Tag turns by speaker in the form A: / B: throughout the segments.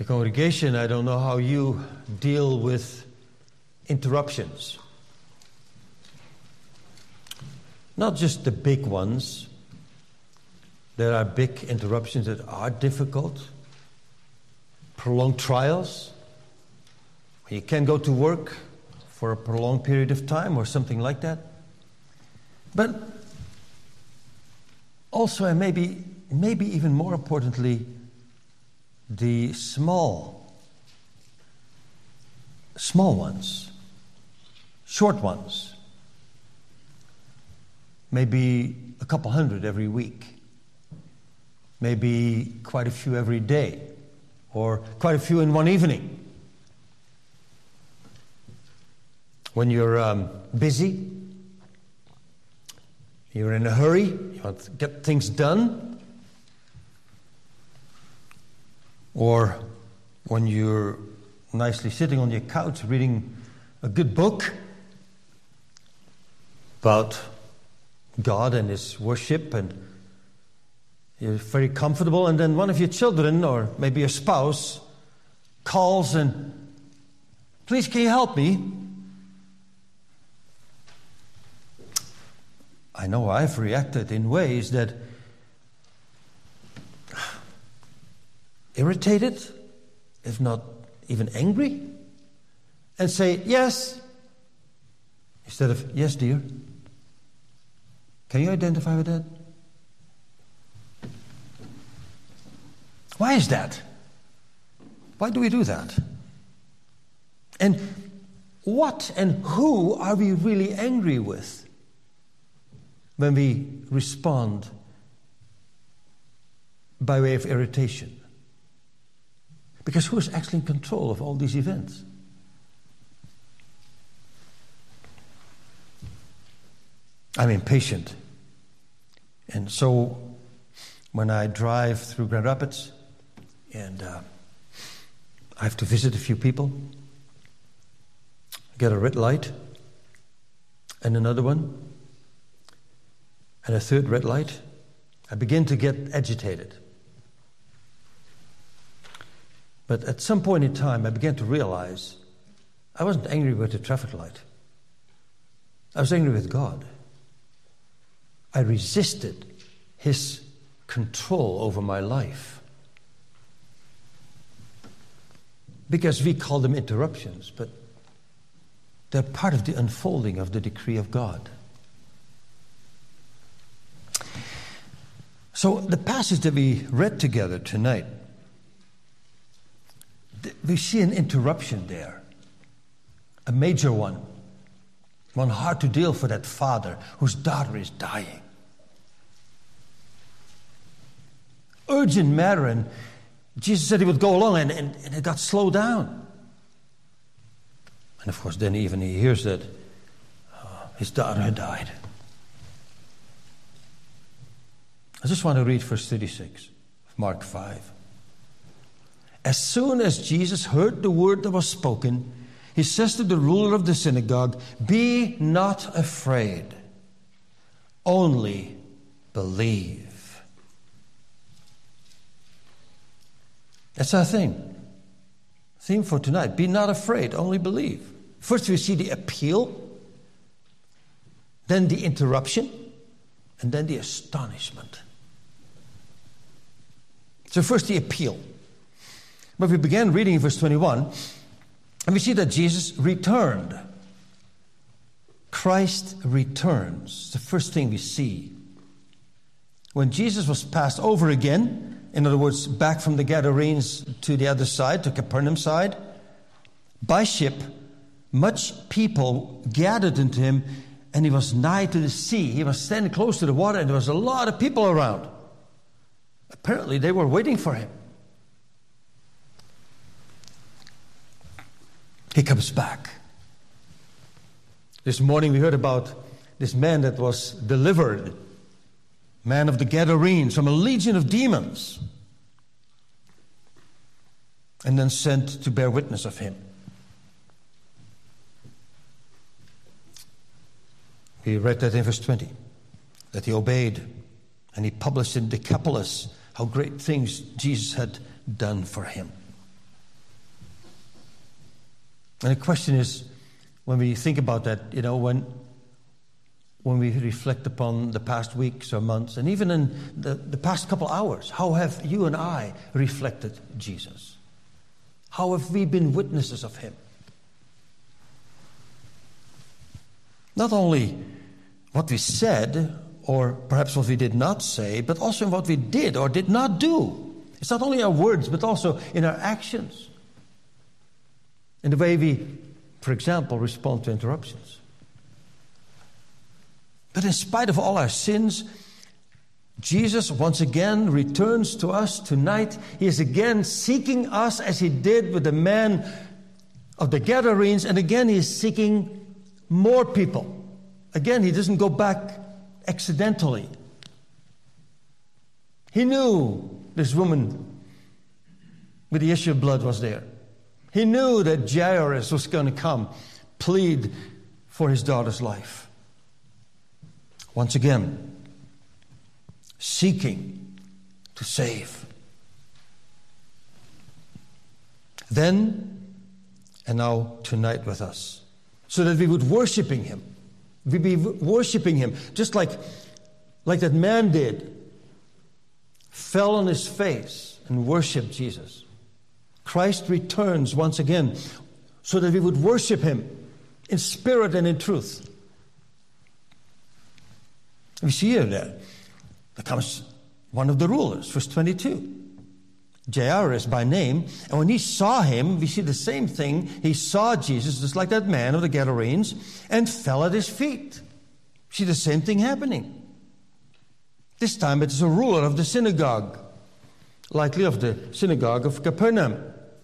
A: The congregation, I don't know how you deal with interruptions. Not just the big ones. There are big interruptions that are difficult. Prolonged trials. You can't go to work for a prolonged period of time or something like that. But also, and maybe even more importantly, the small ones, short ones, maybe a couple hundred every week, maybe quite a few every day, or quite a few in one evening. When you're busy, you're in a hurry, you want to get things done, or when you're nicely sitting on your couch reading a good book about God and His worship, and you're very comfortable, and then one of your children or maybe your spouse calls and, "Please, can you help me?" I know I've reacted in ways that irritated, if not even angry, and say, "Yes," instead of, "Yes, dear." Can you identify with that? Why is that? Why do we do that? And what and who are we really angry with when we respond by way of irritation? Because who is actually in control of all these events? I'm impatient. And so when I drive through Grand Rapids and I have to visit a few people, I get a red light and another one and a third red light, I begin to get agitated. But at some point in time, I began to realize I wasn't angry with the traffic light. I was angry with God. I resisted His control over my life. Because we call them interruptions, but they're part of the unfolding of the decree of God. So the passage that we read together tonight, we see an interruption there, a major one hard to deal for that father whose daughter is dying. Urgent matter, and Jesus said He would go along, and it got slowed down. And of course, then even he hears that his daughter had died. I just want to read verse 36 of Mark 5. As soon as Jesus heard the word that was spoken, He says to the ruler of the synagogue, "Be not afraid, only believe." That's our theme for tonight. Be not afraid, only believe. First we see the appeal, then the interruption, and then the astonishment. So first the appeal. But we began reading in verse 21, and we see that Jesus returned. Christ returns. The first thing we see. When Jesus was passed over again, in other words, back from the Gadarenes to the other side, to Capernaum side, by ship, much people gathered into Him, and He was nigh to the sea. He was standing close to the water, and there was a lot of people around. Apparently, they were waiting for Him. He comes back. This morning we heard about this man that was delivered, man of the Gadarenes, from a legion of demons, and then sent to bear witness of Him. We read that in verse 20, that he obeyed, and he published in Decapolis how great things Jesus had done for him. And the question is, when we think about that, when we reflect upon the past weeks or months, and even in the past couple hours, how have you and I reflected Jesus? How have we been witnesses of him? Not only what we said, or perhaps what we did not say, but also in what we did or did not do. It's not only our words, but also in our actions. In the way we, for example, respond to interruptions. But in spite of all our sins, Jesus once again returns to us tonight. He is again seeking us as he did with the man of the Gadarenes. And again, he is seeking more people. Again, he doesn't go back accidentally. He knew this woman with the issue of blood was there. He knew that Jairus was going to come, plead for his daughter's life. Once again, seeking to save. Then, and now tonight with us, so that we would worshiping him. We'd be worshiping him, just like that man did, fell on his face and worshiped Jesus. Christ returns once again so that we would worship him in spirit and in truth. We see here there comes one of the rulers, verse 22. Jairus by name, and when he saw him, we see the same thing. He saw Jesus, just like that man of the Gadarenes, and fell at his feet. See the same thing happening. This time it is a ruler of the synagogue, likely of the synagogue of Capernaum.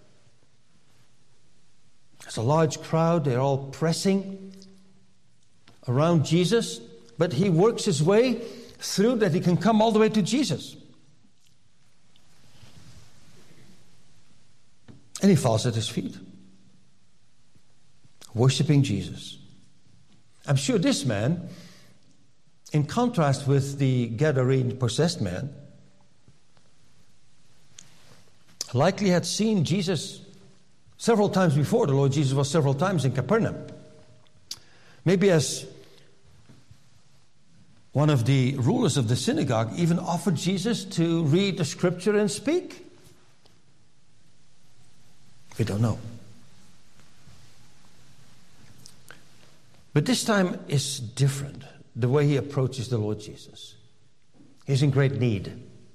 A: There's a large crowd, they're all pressing around Jesus, but he works his way through that he can come all the way to Jesus. And he falls at his feet, worshiping Jesus. I'm sure this man, in contrast with the Gadarene possessed man, likely had seen Jesus several times before. The Lord Jesus was several times in Capernaum. Maybe as one of the rulers of the synagogue even offered Jesus to read the scripture and speak. We don't know. But this time is different, the way he approaches the Lord Jesus. He's in great need.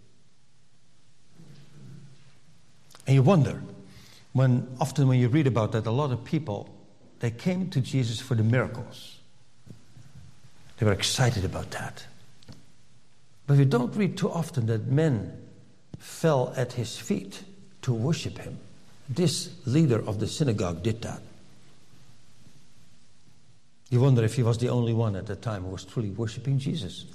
A: And you wonder, often when you read about that, a lot of people, they came to Jesus for the miracles. They were excited about that. But we don't read too often that men fell at his feet to worship him. This leader of the synagogue did that. You wonder if he was the only one at the time who was truly worshiping Jesus.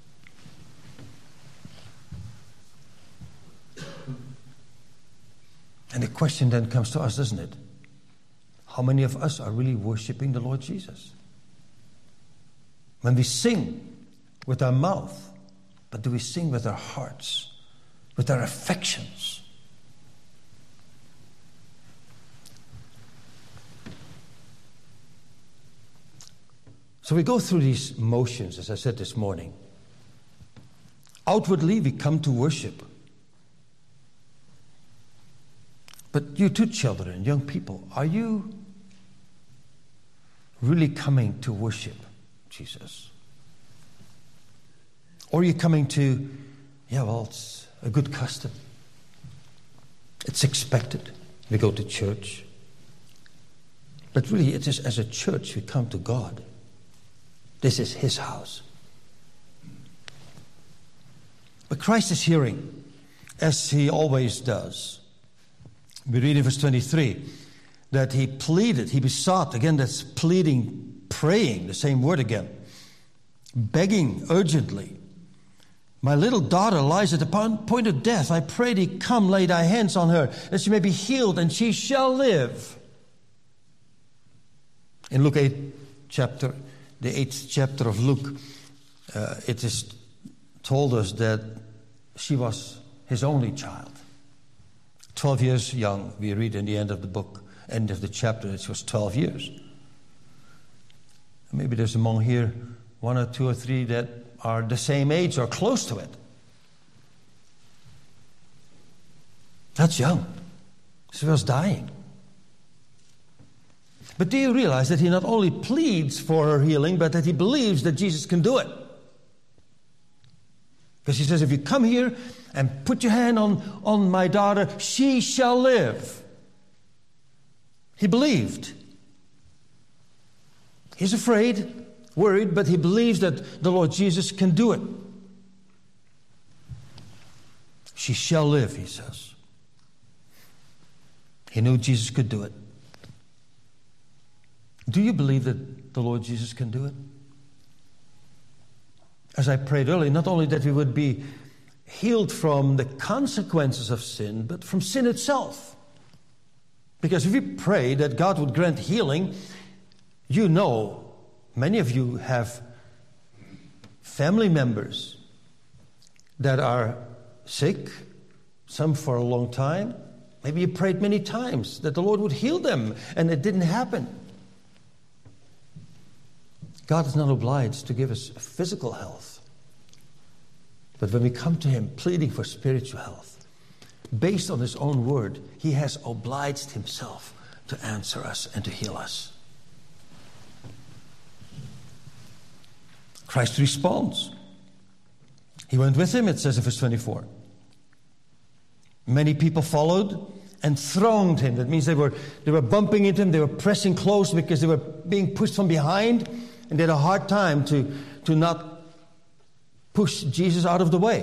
A: And the question then comes to us, doesn't it? How many of us are really worshiping the Lord Jesus? When we sing with our mouth, but do we sing with our hearts, with our affections? So we go through these motions, as I said this morning. Outwardly, we come to worship. But you too, children, young people, are you really coming to worship Jesus? Or are you coming to, it's a good custom. It's expected. We go to church. But really, it is as a church we come to God. This is his house. But Christ is hearing, as he always does. We read in verse 23 that he pleaded, he besought. Again, that's pleading, praying, the same word again. Begging urgently. My little daughter lies at the point of death. I pray thee, come, lay thy hands on her, that she may be healed, and she shall live. In Luke 8, the 8th chapter of Luke, it is told us that she was his only child. 12 years young, we read in the end of the book. end of the chapter, it was 12 years. Maybe there's among here 1 or 2 or 3 that are the same age or close to it. That's young. She was dying. But do you realize that he not only pleads for her healing, but that he believes that Jesus can do it? Because he says, if you come here and put your hand on my daughter, she shall live. He believed. He's afraid, worried, but he believes that the Lord Jesus can do it. She shall live, he says. He knew Jesus could do it. Do you believe that the Lord Jesus can do it? As I prayed earlier, not only that we would be healed from the consequences of sin, but from sin itself. Because if we pray that God would grant healing, you know, many of you have family members that are sick, some for a long time. Maybe you prayed many times that the Lord would heal them, and it didn't happen. God is not obliged to give us physical health. But when we come to him pleading for spiritual health, based on his own word, he has obliged himself to answer us and to heal us. Christ responds. He went with him, it says in verse 24. Many people followed and thronged him. That means they were bumping into him, they were pressing close because they were being pushed from behind. And they had a hard time to not push Jesus out of the way.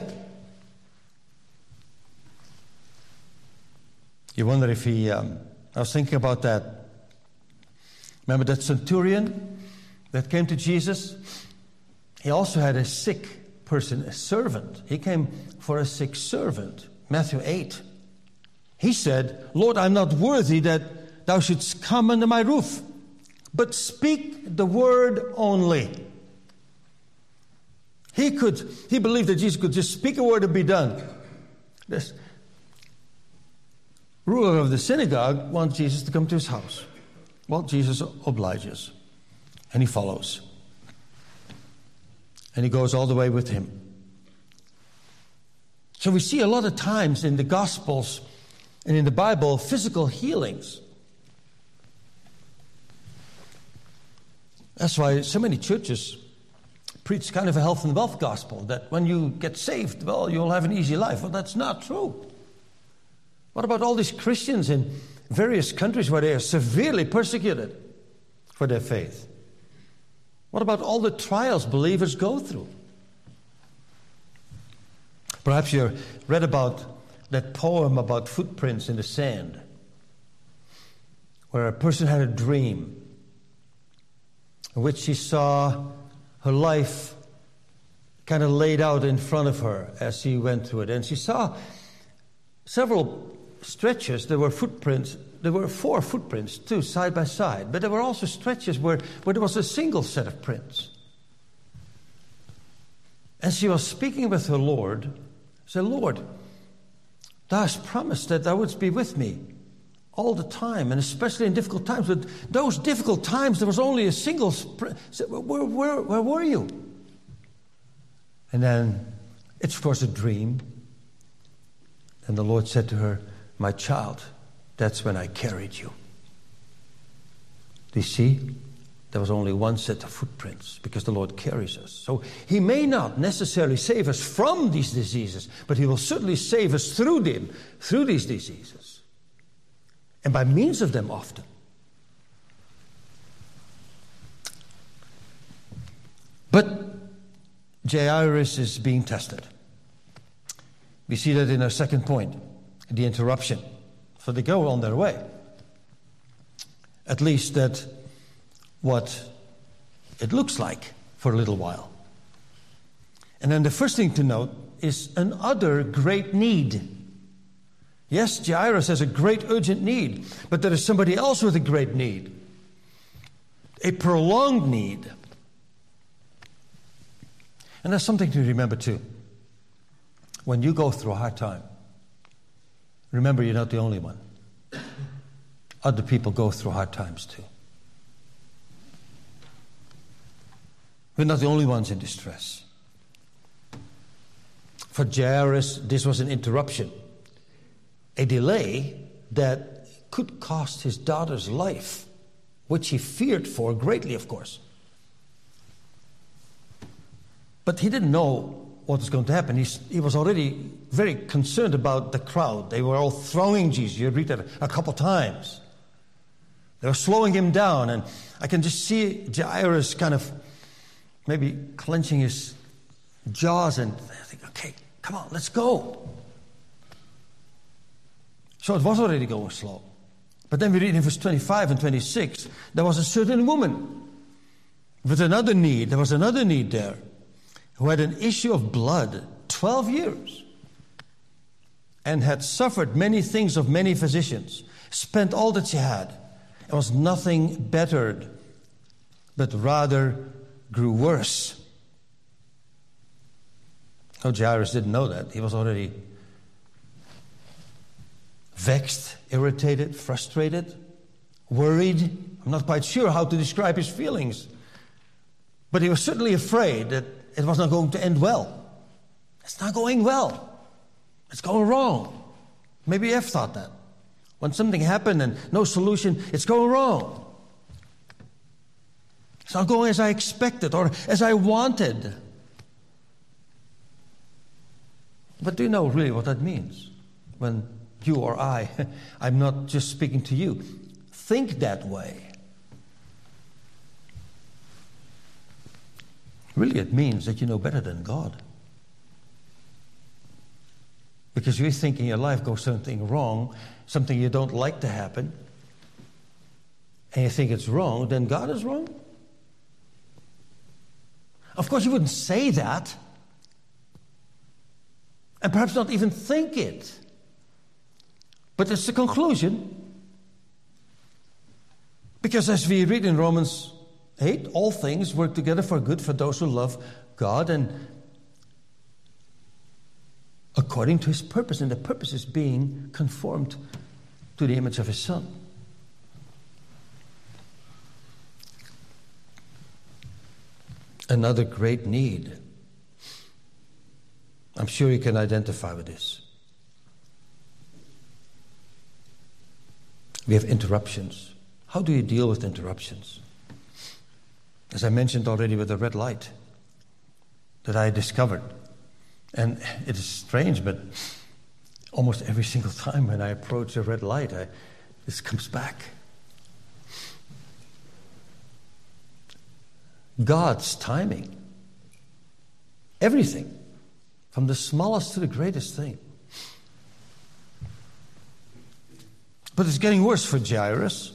A: You wonder if he... I was thinking about that. Remember that centurion that came to Jesus? He also had a sick person, a servant. He came for a sick servant. Matthew 8. He said, Lord, I'm not worthy that thou shouldst come under my roof. But speak the word only. He believed that Jesus could just speak a word and be done. This ruler of the synagogue wants Jesus to come to his house. Well, Jesus obliges. And he follows. And he goes all the way with him. So we see a lot of times in the Gospels and in the Bible physical healings. That's why so many churches preach kind of a health and wealth gospel, that when you get saved, well, you'll have an easy life. Well, that's not true. What about all these Christians in various countries where they are severely persecuted for their faith? What about all the trials believers go through? Perhaps you read about that poem about footprints in the sand, where a person had a dream in which she saw her life kind of laid out in front of her as she went through it. And she saw several stretches. There were footprints. There were 4 footprints, too, side by side. But there were also stretches where there was a single set of prints. And she was speaking with her Lord. She said, Lord, thou hast promised that thou wouldst be with me all the time, and especially in difficult times. But those difficult times, there was only a single print. Where were you? And then, it's of course a dream. And the Lord said to her, my child, that's when I carried you. Do you see? There was only one set of footprints because the Lord carries us. So he may not necessarily save us from these diseases, but he will certainly save us through these diseases. And by means of them often. But Jairus is being tested. We see that in our second point, the interruption. So they go on their way. At least that's what it looks like for a little while. And then the first thing to note is another great need. Yes, Jairus has a great urgent need, but there is somebody else with a great need. A prolonged need. And that's something to remember too. When you go through a hard time, remember you're not the only one. other people go through hard times too. We're not the only ones in distress. For Jairus, this was an interruption, a delay that could cost his daughter's life, which he feared for greatly, of course. But he didn't know what was going to happen. He was already very concerned about the crowd. They were all thronging Jesus. You read that a couple times. They were slowing him down, and I can just see Jairus kind of maybe clenching his jaws and think, okay, come on, let's go. So it was already going slow. But then we read in verse 25 and 26, there was a certain woman with another need. There was another need there, who had an issue of blood 12 years and had suffered many things of many physicians, spent all that she had, and was nothing bettered, but rather grew worse. Oh, Jairus didn't know that. He was already vexed, irritated, frustrated, worried. I'm not quite sure how to describe his feelings. But he was certainly afraid that it was not going to end well. It's not going well. It's going wrong. Maybe I've thought that. When something happened and no solution, it's going wrong. It's not going as I expected or as I wanted. But do you know really what that means? When you or I'm not just speaking to you, think that way. Really, it means that you know better than God. Because you think in your life goes something wrong, something you don't like to happen, and you think it's wrong, then God is wrong? Of course, you wouldn't say that, and perhaps not even think it. But it's the conclusion. Because as we read in Romans 8, all things work together for good for those who love God and according to his purpose. And the purpose is being conformed to the image of his Son. Another great need. I'm sure you can identify with this. We have interruptions. How do you deal with interruptions? As I mentioned already with the red light that I discovered. And it is strange, but almost every single time when I approach a red light, this comes back. God's timing. Everything. From the smallest to the greatest thing. But it's getting worse for Jairus.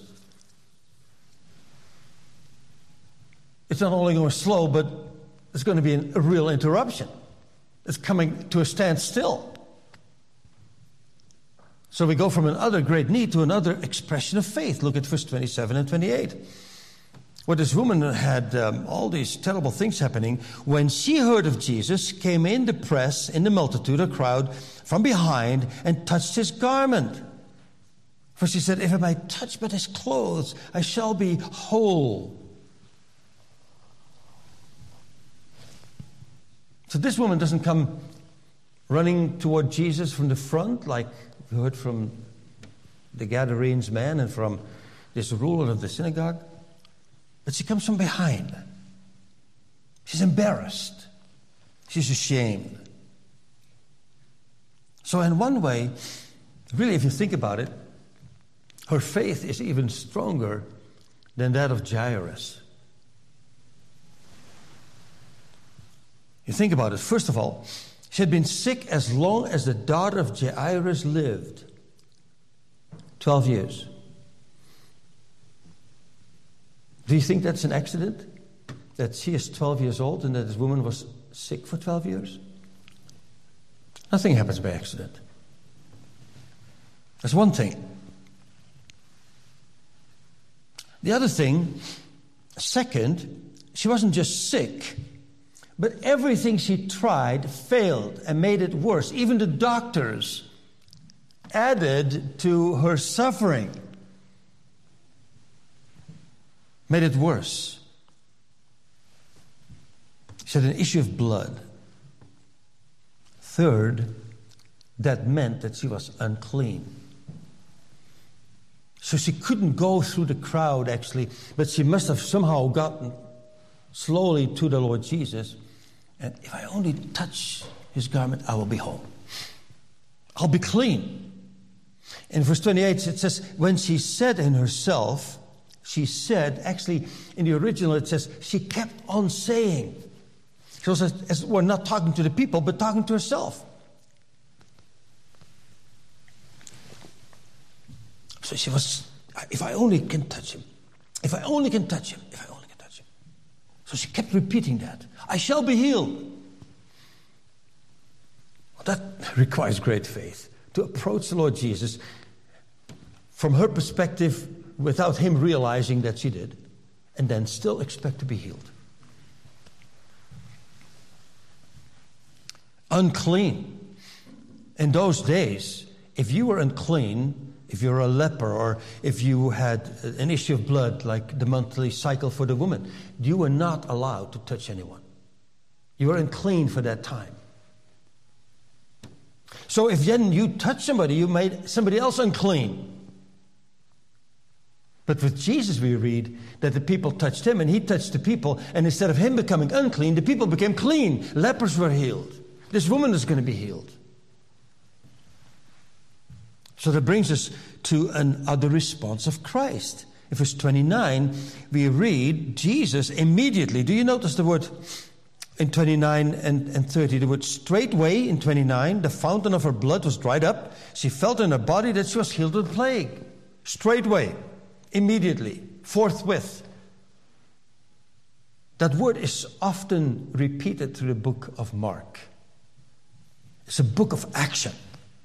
A: It's not only going slow, but it's going to be a real interruption. It's coming to a standstill. So we go from another great need to another expression of faith. Look at verse 27 and 28. Where this woman had all these terrible things happening. When she heard of Jesus, came in the press, in the multitude, a crowd, from behind, and touched his garment. For she said, if I might touch but his clothes, I shall be whole. So this woman doesn't come running toward Jesus from the front, like we heard from the Gadarenes man and from this ruler of the synagogue. But she comes from behind. She's embarrassed. She's ashamed. So in one way, really if you think about it, her faith is even stronger than that of Jairus. You think about it. First of all, she had been sick as long as the daughter of Jairus lived. 12 years. Do you think that's an accident? That she is 12 years old and that this woman was sick for 12 years? Nothing happens by accident. That's one thing. The other thing, second, she wasn't just sick, but everything she tried failed and made it worse. Even the doctors added to her suffering. made it worse. She had an issue of blood. Third, that meant that she was unclean. So she couldn't go through the crowd, actually, but she must have somehow gotten slowly to the Lord Jesus. And if I only touch his garment, I will be whole. I'll be clean. In verse 28, it says, when she said in herself, she said, actually, in the original it says, she kept on saying. She was, as we're not talking to the people, but talking to herself. So she was, if I only can touch him, if I only can touch him, if I only can touch him. So she kept repeating that. I shall be healed. Well, that requires great faith, to approach the Lord Jesus from her perspective without him realizing that she did, and then still expect to be healed. Unclean. In those days, if you were unclean, if you were a leper, or if you had an issue of blood, like the monthly cycle for the woman, you were not allowed to touch anyone. You were unclean for that time. So if then you touch somebody, you made somebody else unclean. But with Jesus we read that the people touched him and he touched the people, and instead of him becoming unclean, the people became clean. Lepers were healed. This woman is going to be healed. So that brings us to another response of Christ. In verse 29, we read Jesus immediately. Do you notice the word in 29 and 30? The word straightway in 29, the fountain of her blood was dried up. She felt in her body that she was healed of the plague. Straightway, immediately, forthwith. That word is often repeated through the book of Mark. It's a book of action.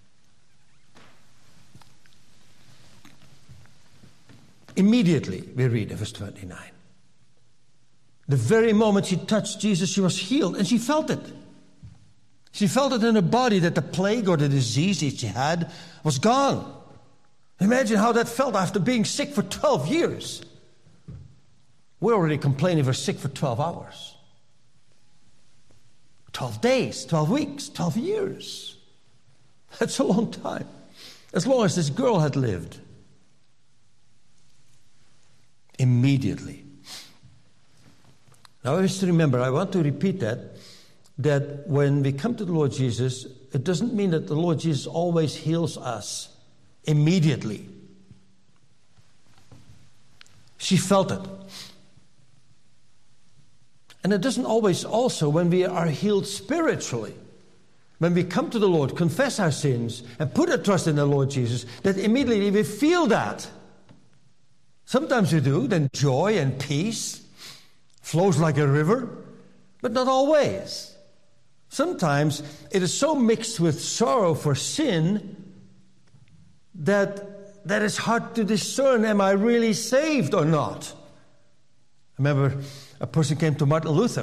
A: Immediately, we read in verse 29. The very moment she touched Jesus, she was healed, and she felt it. She felt it in her body that the plague or the disease that she had was gone. Imagine how that felt after being sick for 12 years. We're already complaining we're sick for 12 hours. 12 days, 12 weeks, 12 years. That's a long time. As long as this girl had lived. Immediately. Now I wish to remember, I want to repeat that when we come to the Lord Jesus, it doesn't mean that the Lord Jesus always heals us immediately. She felt it. And it doesn't always also when we are healed spiritually. When we come to the Lord, confess our sins, and put our trust in the Lord Jesus, that immediately we feel that. Sometimes we do, then joy and peace flows like a river, but not always. Sometimes it is so mixed with sorrow for sin that it's hard to discern, am I really saved or not? I remember a person came to Martin Luther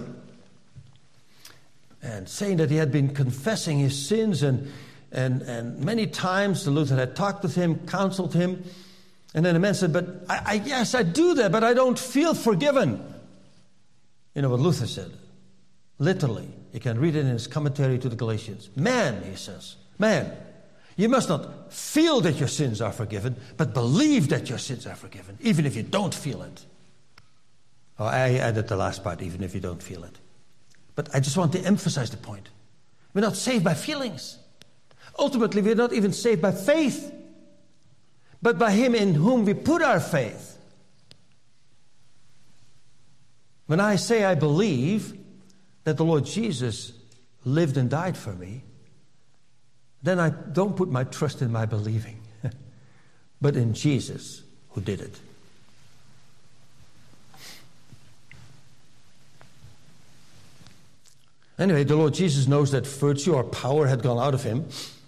A: and saying that he had been confessing his sins, and many times the Luther had talked with him, counseled him, and then the man said, but yes, I do that, but I don't feel forgiven. You know what Luther said? Literally, you can read it in his commentary to the Galatians. Man, he says, man, you must not feel that your sins are forgiven, but believe that your sins are forgiven, even if you don't feel it. Oh, I added the last part, even if you don't feel it. But I just want to emphasize the point. We're not saved by feelings. Ultimately, we're not even saved by faith, but by him in whom we put our faith. When I say I believe that the Lord Jesus lived and died for me, then I don't put my trust in my believing, but in Jesus who did it. Anyway, the Lord Jesus knows that virtue or power had gone out of him.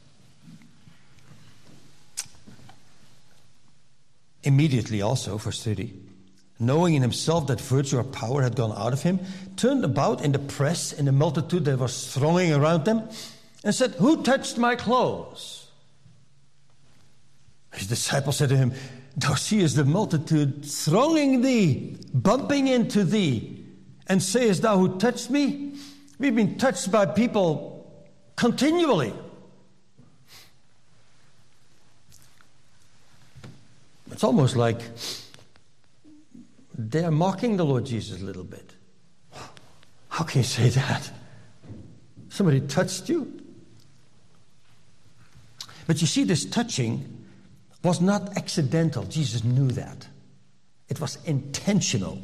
A: Immediately also, verse 30, knowing in himself that virtue or power had gone out of him, turned about in the press, in the multitude that was thronging around them, and said, who touched my clothes? His disciples said to him, thou seest the multitude thronging thee, bumping into thee, and sayest thou, who touched me? We've been touched by people continually. It's almost like they're mocking the Lord Jesus a little bit. How can you say that? Somebody touched you? But you see, this touching was not accidental. Jesus knew that. It was intentional.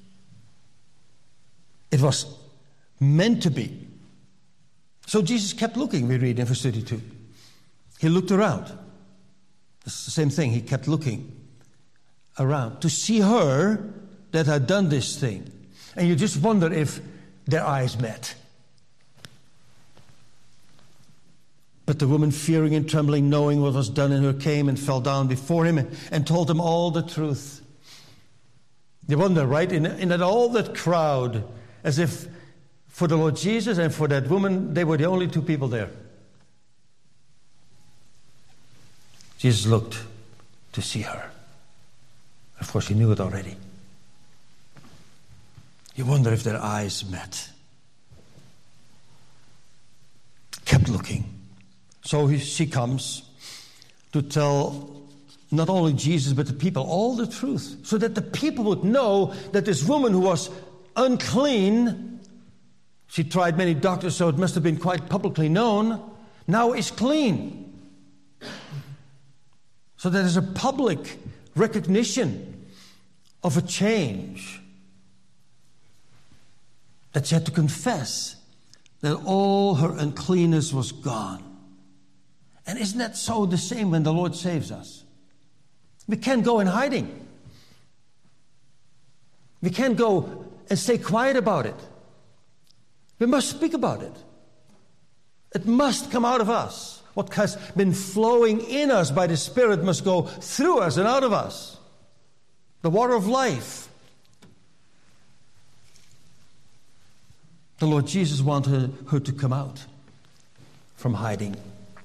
A: It was meant to be. So Jesus kept looking, we read in verse 32. He looked around. It's the same thing. He kept looking around to see her that had done this thing. And you just wonder if their eyes met. But the woman, fearing and trembling, knowing what was done in her, came and fell down before him and told him all the truth. You wonder, right? In all that crowd, as if for the Lord Jesus and for that woman, they were the only two people there. Jesus looked to see her. Of course, he knew it already. You wonder if their eyes met. Kept looking. So she comes to tell not only Jesus but the people all the truth, so that the people would know that this woman who was unclean, she tried many doctors, so it must have been quite publicly known, now is clean. So there is a public recognition of a change, that she had to confess that all her uncleanness was gone. And isn't that so the same when the Lord saves us? We can't go in hiding. We can't go and stay quiet about it. We must speak about it. It must come out of us. What has been flowing in us by the Spirit must go through us and out of us. The water of life. The Lord Jesus wanted her to come out from hiding.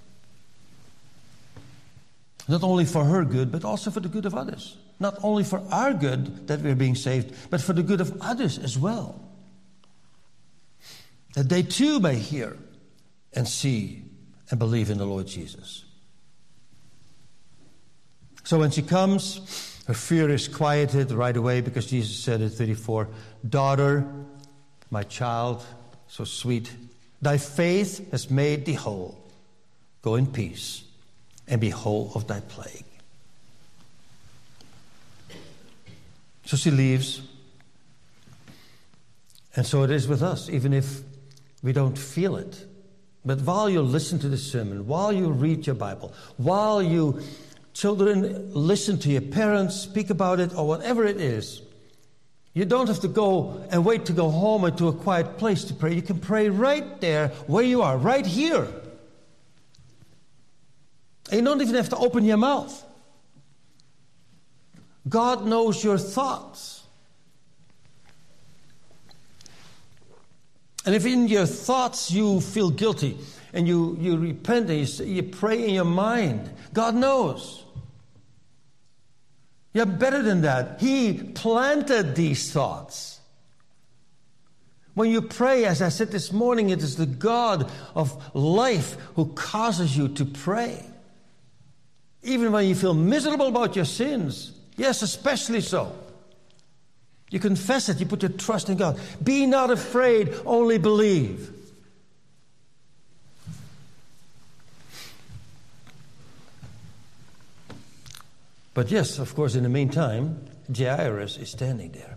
A: Not only for her good, but also for the good of others. Not only for our good that we're being saved, but for the good of others as well. That they too may hear and see and believe in the Lord Jesus. So when she comes, her fear is quieted right away, because Jesus said in 34, "Daughter, my child, so sweet, thy faith has made thee whole. Go in peace and be whole of thy plague." So she leaves. And so it is with us, even if we don't feel it. But while you listen to the sermon, while you read your Bible, while you children listen to your parents speak about it, or whatever it is, you don't have to go and wait to go home or to a quiet place to pray. You can pray right there where you are, right here. And you don't even have to open your mouth. God knows your thoughts. And if in your thoughts you feel guilty and you repent and you pray in your mind, God knows. You're better than that. He planted these thoughts. When you pray, as I said this morning, it is the God of life who causes you to pray. Even when you feel miserable about your sins. Yes, especially so. You confess it. You put your trust in God. Be not afraid, only believe. But yes, of course, in the meantime, Jairus is standing there.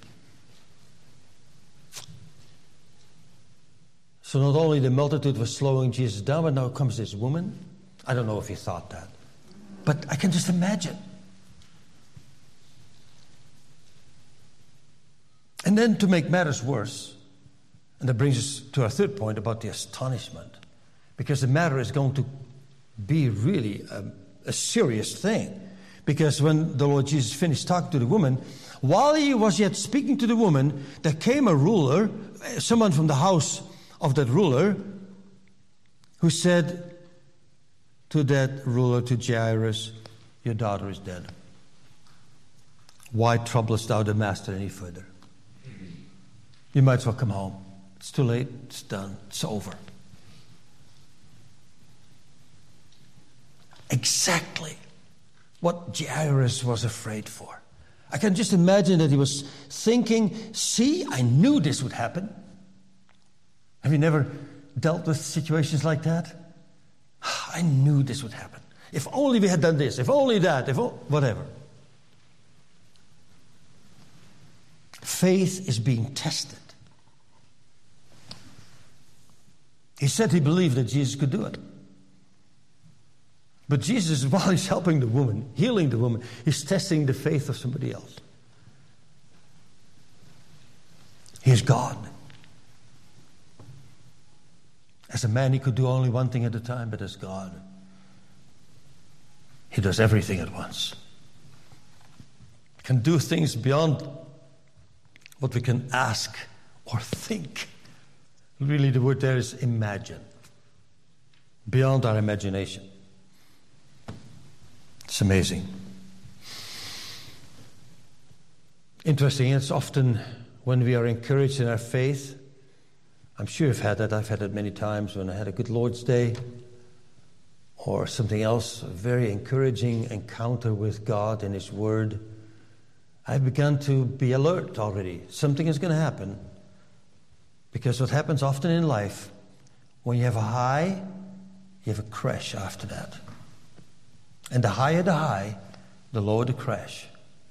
A: So not only the multitude was slowing Jesus down, but now comes this woman. I don't know if he thought that. But I can just imagine. And then to make matters worse, and that brings us to our third point about the astonishment. Because the matter is going to be really a serious thing. Because when the Lord Jesus finished talking to the woman, while he was yet speaking to the woman, there came a ruler, someone from the house of that ruler, who said to that ruler, to Jairus, "Your daughter is dead." Why troublest thou the master any further? You might as well come home. It's too late. It's done. It's over. Exactly what Jairus was afraid for. I can just imagine that he was thinking, see, I knew this would happen. Have you never dealt with situations like that? I knew this would happen. If only we had done this, if only that, whatever. Faith is being tested. He said he believed that Jesus could do it. But Jesus, while he's helping the woman, healing the woman, he's testing the faith of somebody else. He is God. As a man, he could do only one thing at a time, but as God, he does everything at once. He can do things beyond what we can ask or think. Really, the word there is imagine. Beyond our imagination. It's amazing. Interesting, it's often when we are encouraged in our faith. I'm sure you've had that. I've had it many times when I had a good Lord's Day or something else, a very encouraging encounter with God and His Word. I've begun to be alert already. Something is going to happen. Because what happens often in life, when you have a high, you have a crash after that. And the higher the high, the lower the crash.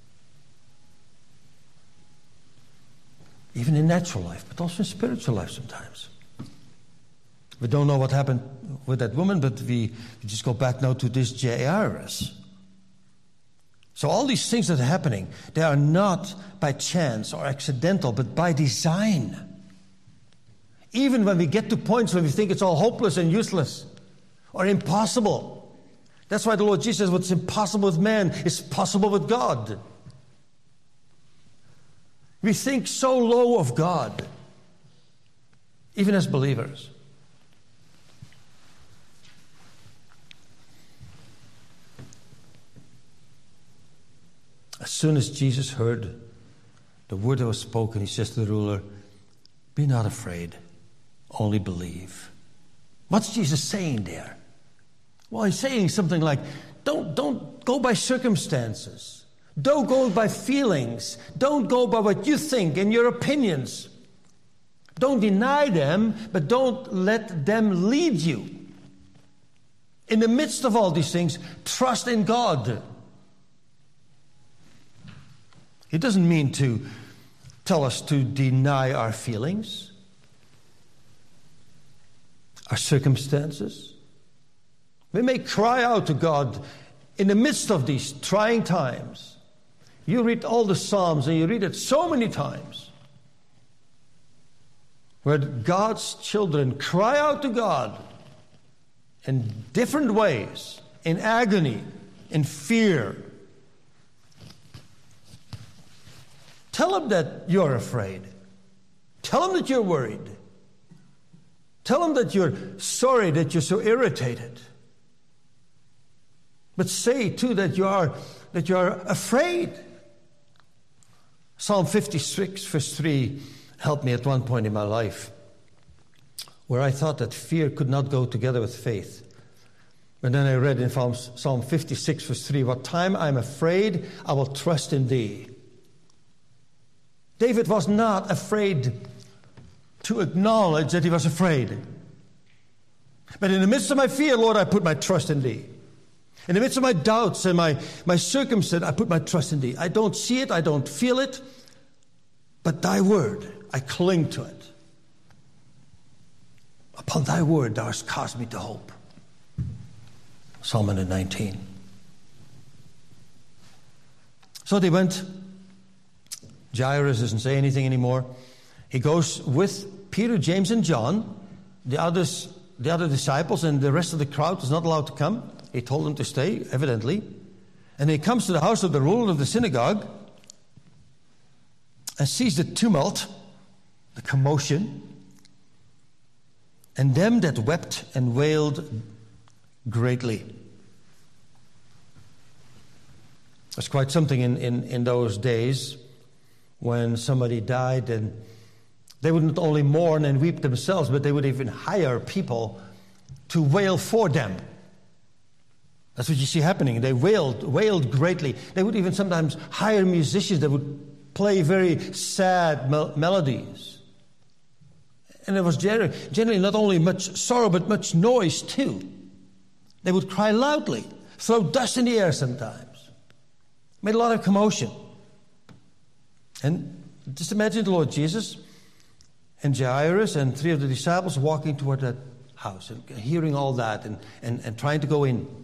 A: Even in natural life, but also in spiritual life sometimes. We don't know what happened with that woman, but we just go back now to this Jairus. So all these things that are happening, they are not by chance or accidental, but by design. Even when we get to points when we think it's all hopeless and useless or impossible. That's why the Lord Jesus says what's impossible with man is possible with God. We think so low of God, even as believers. As soon as Jesus heard the word that was spoken, he says to the ruler, "Be not afraid, only believe." What's Jesus saying there? Well, he's saying something like, don't go by circumstances. Don't go by feelings. Don't go by what you think and your opinions. Don't deny them, but don't let them lead you. In the midst of all these things, trust in God. He doesn't mean to tell us to deny our feelings, our circumstances. We may cry out to God in the midst of these trying times. You read all the Psalms and you read it so many times where God's children cry out to God in different ways, in agony, in fear. Tell Him that you're afraid. Tell Him that you're worried. Tell Him that you're sorry, that you're so irritated. But say too that you are afraid. Psalm 56 verse 3 helped me at one point in my life where I thought that fear could not go together with faith. And then I read in Psalm 56 verse 3, "What time I'm afraid, I will trust in Thee." David was not afraid to acknowledge that he was afraid. But in the midst of my fear, Lord, I put my trust in Thee. In the midst of my doubts and my circumstance, I put my trust in Thee. I don't see it, I don't feel it, but Thy word, I cling to it. Upon Thy word, Thou hast caused me to hope. Psalm 119. So they went. Jairus doesn't say anything anymore. He goes with Peter, James, and John. The other disciples and the rest of the crowd is not allowed to come. He told them to stay, evidently. And he comes to the house of the ruler of the synagogue and sees the tumult, the commotion, and them that wept and wailed greatly. was quite something in those days when somebody died, and they would not only mourn and weep themselves, but they would even hire people to wail for them. That's what you see happening. They wailed greatly. They would even sometimes hire musicians that would play very sad melodies. And there was generally not only much sorrow, but much noise too. They would cry loudly, throw dust in the air sometimes. Made a lot of commotion. And just imagine the Lord Jesus and Jairus and 3 of the disciples walking toward that house and hearing all that and trying to go in.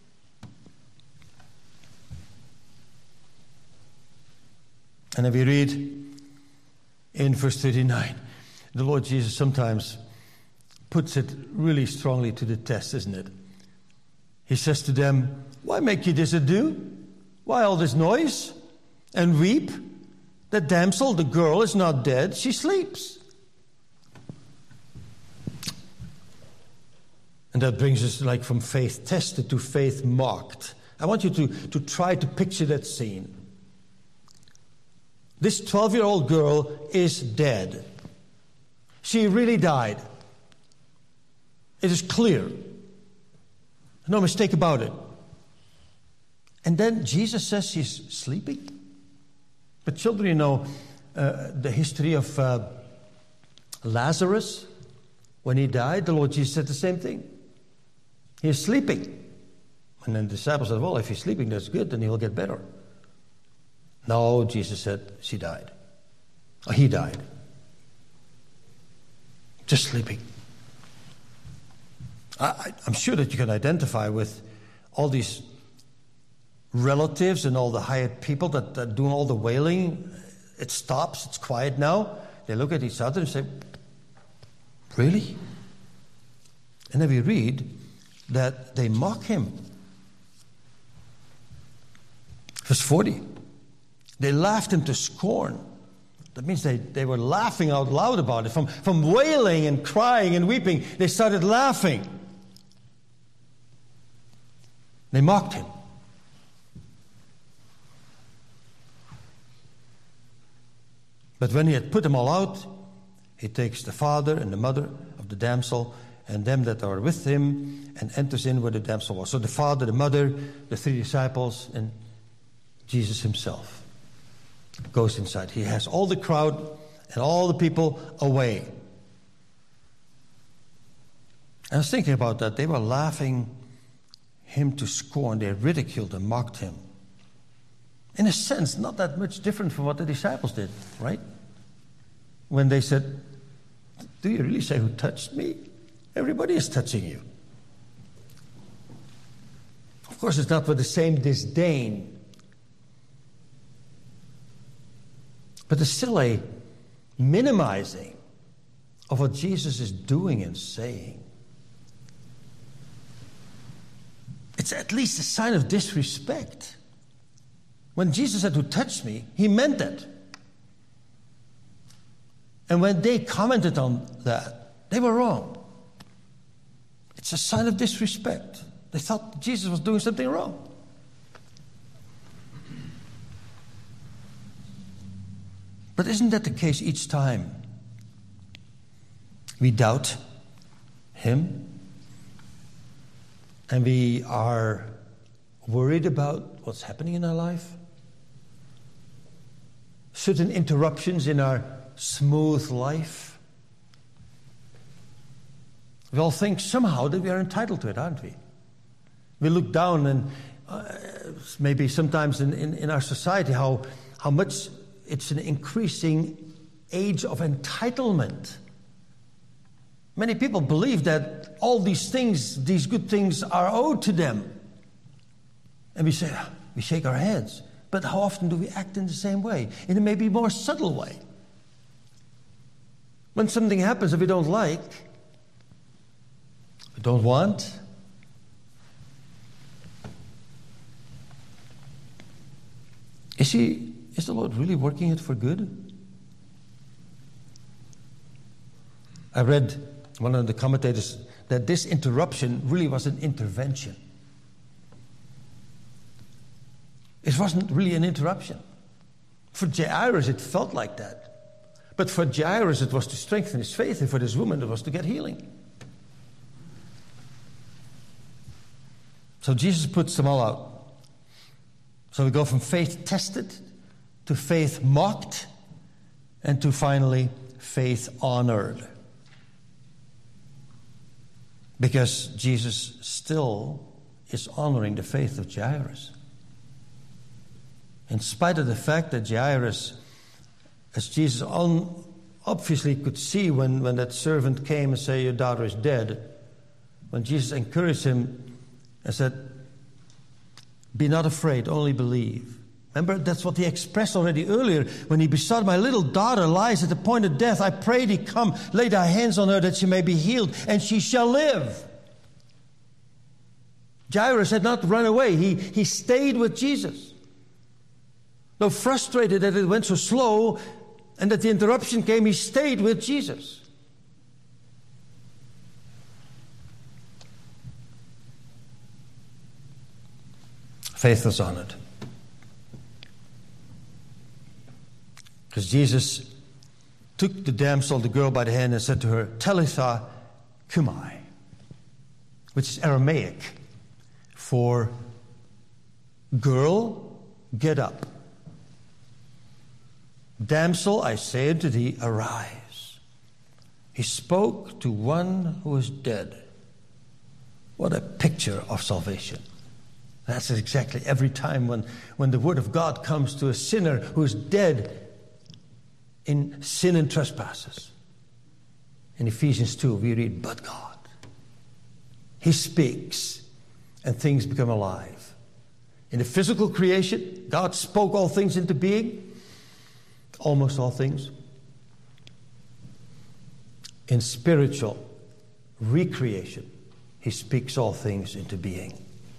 A: And if we read in verse 39, the Lord Jesus sometimes puts it really strongly to the test, isn't it? He says to them, "Why make ye this ado? Why all this noise and weep? The damsel, the girl, is not dead, she sleeps." And that brings us like from faith tested to faith mocked. I want you to try to picture that scene. This 12-year-old girl is dead. She really died. It is clear. No mistake about it. And then Jesus says she's sleeping. But children, you know the history of Lazarus. When he died, the Lord Jesus said the same thing. He is sleeping. And then the disciples said, "Well, if he's sleeping, that's good, then he'll get better." No, Jesus said, she died. Or he died. Just sleeping. I'm sure that you can identify with all these relatives and all the hired people that are doing all the wailing. It stops, it's quiet now. They look at each other and say, "Really?" And then we read that they mock him. Verse 40. They laughed him to scorn. That means they were laughing out loud about it. From wailing and crying and weeping, they started laughing. They mocked him. But when he had put them all out, he takes the father and the mother of the damsel and them that are with him and enters in where the damsel was. So the father, the mother, the 3 disciples, and Jesus himself goes inside. He has all the crowd and all the people away. I was thinking about that. They were laughing him to scorn. They ridiculed and mocked him. In a sense, not that much different from what the disciples did, right? When they said, "Do you really say who touched me? Everybody is touching you." Of course, it's not with the same disdain. But there's still a minimizing of what Jesus is doing and saying. It's at least a sign of disrespect. When Jesus said, "Who touched me?" he meant it. And when they commented on that, they were wrong. It's a sign of disrespect. They thought Jesus was doing something wrong. But isn't that the case each time we doubt him and we are worried about what's happening in our life? Certain interruptions in our smooth life. We all think somehow that we are entitled to it, aren't we? We look down and maybe sometimes in our society how much it's an increasing age of entitlement. Many people believe that all these things, these good things, are owed to them. And we shake our heads. But how often do we act in the same way? In a maybe more subtle way. When something happens that we don't like, we don't want, is the Lord really working it for good? I read one of the commentators that this interruption really was an intervention. It wasn't really an interruption. For Jairus, it felt like that. But for Jairus, it was to strengthen his faith, and for this woman, it was to get healing. So Jesus puts them all out. So we go from faith tested to faith mocked and to finally faith honored. Because Jesus still is honoring the faith of Jairus. In spite of the fact that Jairus, as Jesus obviously could see when that servant came and said, your daughter is dead, when Jesus encouraged him and said, be not afraid, only believe. Remember, that's what he expressed already earlier when he besought, my little daughter lies at the point of death. I pray thee come, lay thy hands on her that she may be healed, and she shall live. Jairus had not run away. He stayed with Jesus. Though frustrated that it went so slow and that the interruption came, he stayed with Jesus. Faith was honored. Because Jesus took the damsel, the girl, by the hand and said to her, Talitha cumi, which is Aramaic for girl, get up. Damsel, I say unto thee, arise. He spoke to one who is dead. What a picture of salvation. That's exactly every time when the word of God comes to a sinner who is dead in sin and trespasses. In Ephesians 2, we read, but God. He speaks and things become alive. In the physical creation, God spoke all things into being. Almost all things. In spiritual recreation, He speaks all things into being.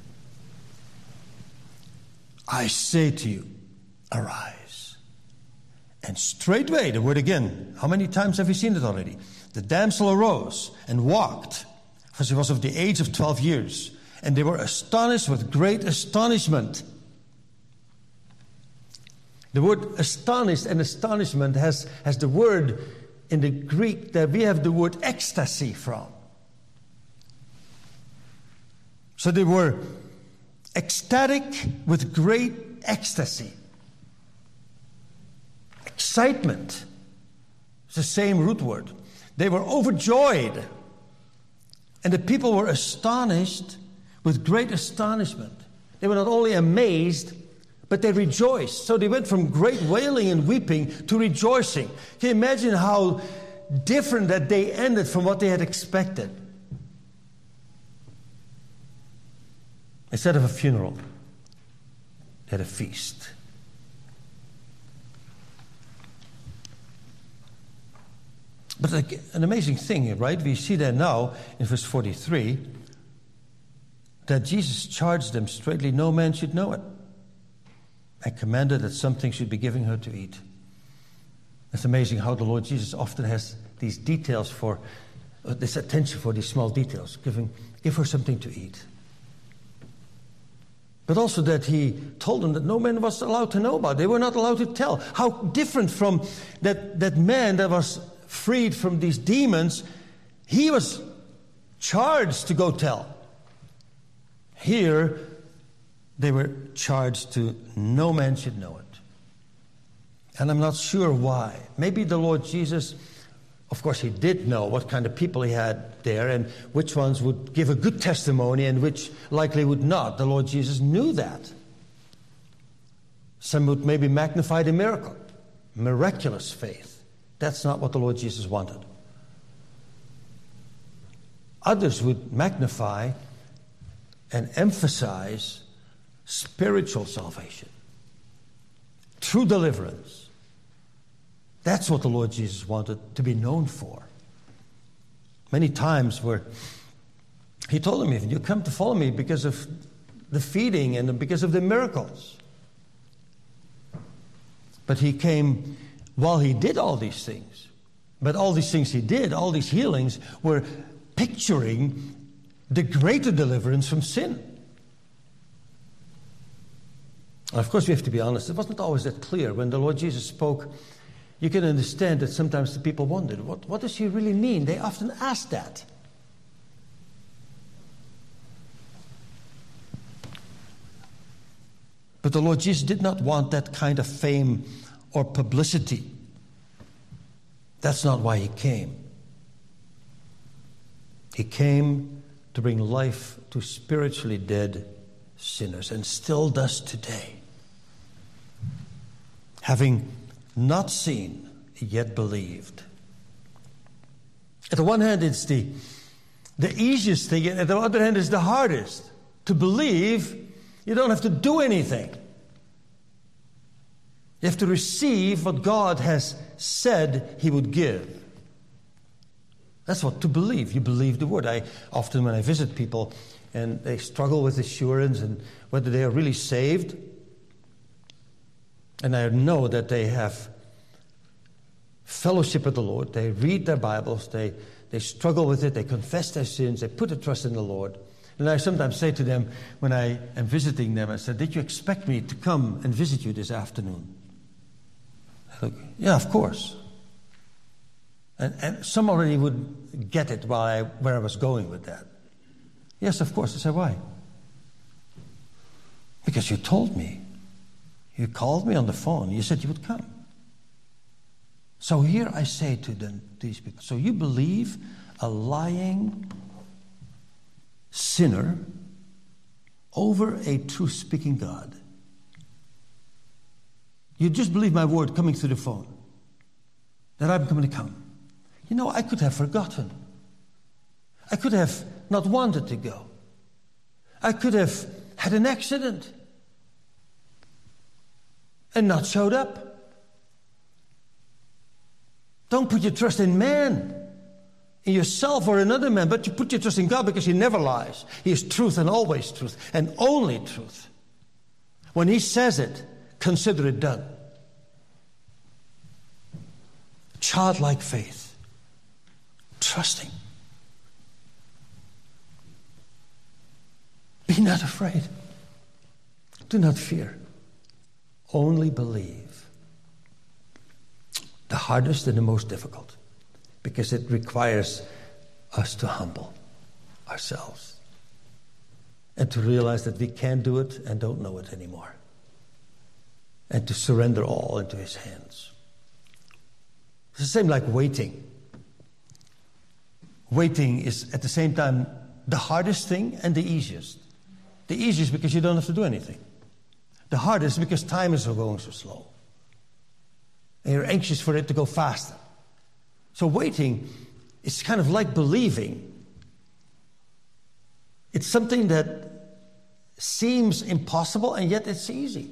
A: I say to you, arise. And straightway, the word again, how many times have we seen it already? The damsel arose and walked, for she was of the age of 12 years. And they were astonished with great astonishment. The word astonished and astonishment has the word in the Greek that we have the word ecstasy from. So they were ecstatic with great ecstasy. Excitement. It's the same root word. They were overjoyed. And the people were astonished with great astonishment. They were not only amazed, but they rejoiced. So they went from great wailing and weeping to rejoicing. Can you imagine how different that day ended from what they had expected? Instead of a funeral, they had a feast. But an amazing thing, right? We see that now in verse 43, that Jesus charged them straightly, no man should know it, and commanded that something should be given her to eat. It's amazing how the Lord Jesus often has these details for, this attention for these small details. Give her something to eat. But also that He told them that no man was allowed to know about it. They were not allowed to tell. How different from that man that was freed from these demons. He was charged to go tell. Here, they were charged to no man should know it. And I'm not sure why. Maybe the Lord Jesus, of course, He did know what kind of people He had there and which ones would give a good testimony and which likely would not. The Lord Jesus knew that. Some would maybe magnify the miracle, miraculous faith. That's not what the Lord Jesus wanted. Others would magnify and emphasize spiritual salvation, true deliverance. That's what the Lord Jesus wanted to be known for. Many times where He told them, if you come to follow me because of the feeding and because of the miracles. But He came while He did all these things. But all these things He did, all these healings, were picturing the greater deliverance from sin. Of course, we have to be honest. It wasn't always that clear. When the Lord Jesus spoke, you can understand that sometimes the people wondered, what does he really mean? They often asked that. But the Lord Jesus did not want that kind of fame or publicity. That's not why he came. He came to bring life to spiritually dead sinners, and still does today. Having not seen, yet believed. At the one hand, it's the easiest thing, and at the other hand, it's the hardest. To believe, you don't have to do anything. You have to receive what God has said he would give. That's what to believe. You believe the word. Often when I visit people and they struggle with assurance and whether they are really saved, and I know that they have fellowship with the Lord, they read their Bibles, they struggle with it, they confess their sins, they put their trust in the Lord. And I sometimes say to them when I am visiting them, I said, "Did you expect me to come and visit you this afternoon?" They look, "Yeah, of course." And some already would get it where I was going with that. "Yes, of course." I said, "Why?" "Because you told me. You called me on the phone. You said you would come." So here I say to these people, so you believe a lying sinner over a truth-speaking God. You just believe my word coming through the phone, that I'm going to come. You know, I could have forgotten. I could have not wanted to go. I could have had an accident and not showed up. Don't put your trust in man, in yourself or another man, but you put your trust in God because he never lies. He is truth and always truth and only truth. When he says it, consider it done. Childlike faith. Trusting. Be not afraid. Do not fear. Only believe. The hardest and the most difficult, because it requires us to humble ourselves and to realize that we can't do it and don't know it anymore, and to surrender all into his hands. It's the same like waiting. Waiting is at the same time the hardest thing and the easiest. The easiest because you don't have to do anything. The hardest because time is going so slow. And you're anxious for it to go faster. So waiting is kind of like believing. It's something that seems impossible and yet it's easy.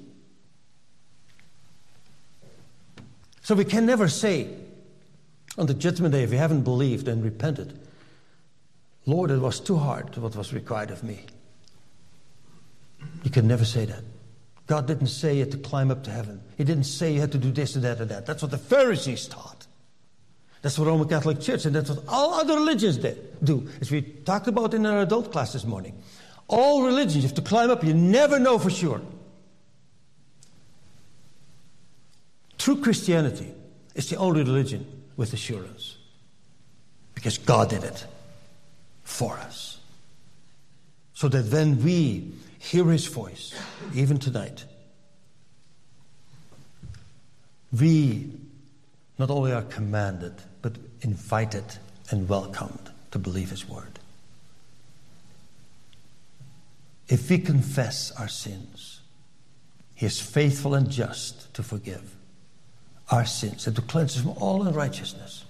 A: So we can never say on the judgment day, if you haven't believed and repented, "Lord, it was too hard what was required of me." You can never say that. God didn't say you had to climb up to heaven. He didn't say you had to do this and that and that. That's what the Pharisees taught. That's what Roman Catholic Church, and that's what all other religions do. As we talked about in our adult class this morning. All religions, you have to climb up. You never know for sure. True Christianity is the only religion with assurance. Because God did it for us. So that when we hear his voice, even tonight, we not only are commanded, but invited and welcomed to believe his word. If we confess our sins, he is faithful and just to forgive our sins and to cleanse us from all unrighteousness.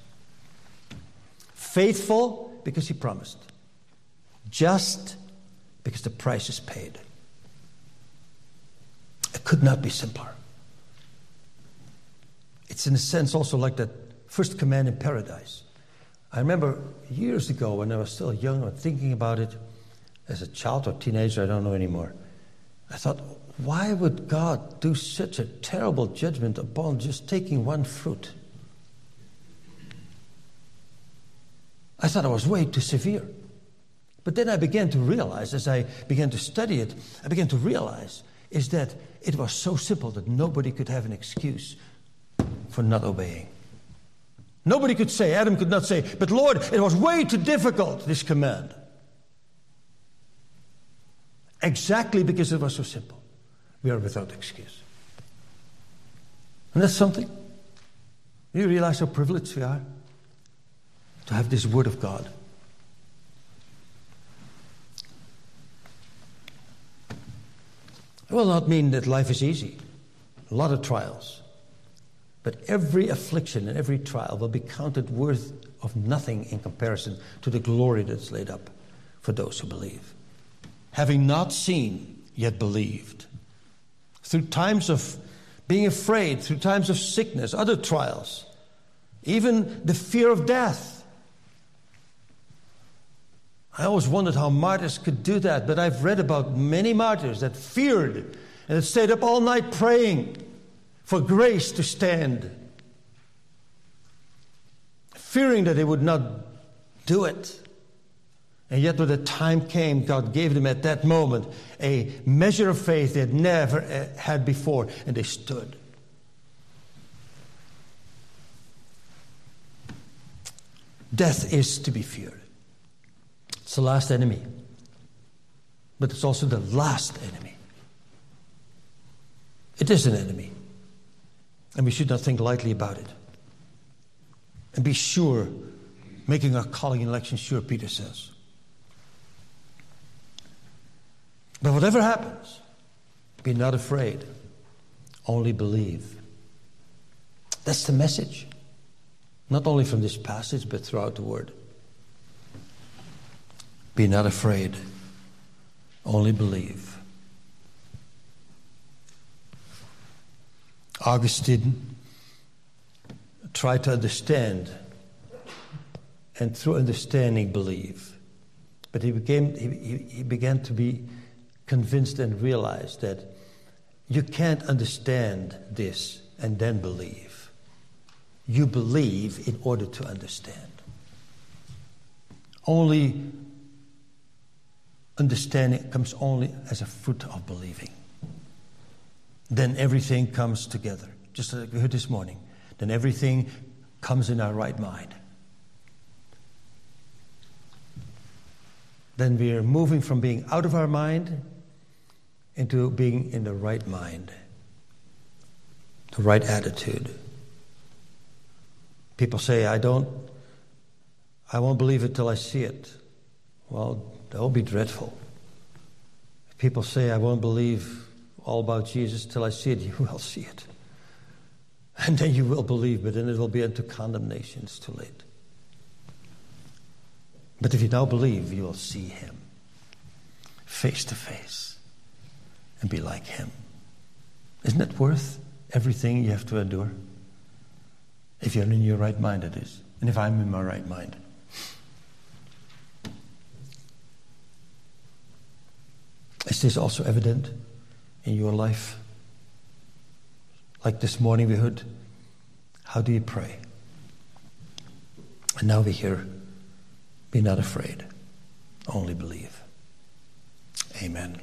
A: Faithful because he promised. Just because the price is paid. It could not be simpler. It's in a sense also like that first command in paradise. I remember years ago when I was still young, I was thinking about it as a child or teenager, I don't know anymore. I thought, why would God do such a terrible judgment upon just taking one fruit? I thought it was way too severe. But then I began to realize, as I began to study it, I began to realize is that it was so simple that nobody could have an excuse for not obeying. Nobody could say, Adam could not say, but Lord, it was way too difficult, this command. Exactly because it was so simple. We are without excuse. And that's something. You realize how privileged we are to have this Word of God. It will not mean that life is easy. A lot of trials. But every affliction and every trial will be counted worth of nothing in comparison to the glory that's laid up for those who believe. Having not seen, yet believed. Through times of being afraid, through times of sickness, other trials, even the fear of death. I always wondered how martyrs could do that, but I've read about many martyrs that feared and that stayed up all night praying for grace to stand, fearing that they would not do it. And yet when the time came, God gave them at that moment a measure of faith they had never had before, and they stood. Death is to be feared. It's the last enemy, but it's also the last enemy. It is an enemy, and we should not think lightly about it. And be sure, making our calling and election sure, Peter says. But whatever happens, be not afraid, only believe. That's the message, not only from this passage, but throughout the Word. Be not afraid, only believe. Augustine tried to understand, and through understanding believe. But he began to be convinced and realized that you can't understand this and then believe. You believe in order to understand. Only understanding comes only as a fruit of believing. Then everything comes together. Just like we heard this morning. Then everything comes in our right mind. Then we are moving from being out of our mind into being in the right mind. The right attitude. People say, I won't believe it till I see it. Well, that will be dreadful. If people say, I won't believe all about Jesus till I see it, you will see it. And then you will believe, but then it will be unto condemnation. It's too late. But if you now believe, you will see Him face to face and be like Him. Isn't it worth everything you have to endure? If you're in your right mind, it is. And if I'm in my right mind. Is this also evident in your life? Like this morning we heard, how do you pray? And now we hear, be not afraid, only believe. Amen.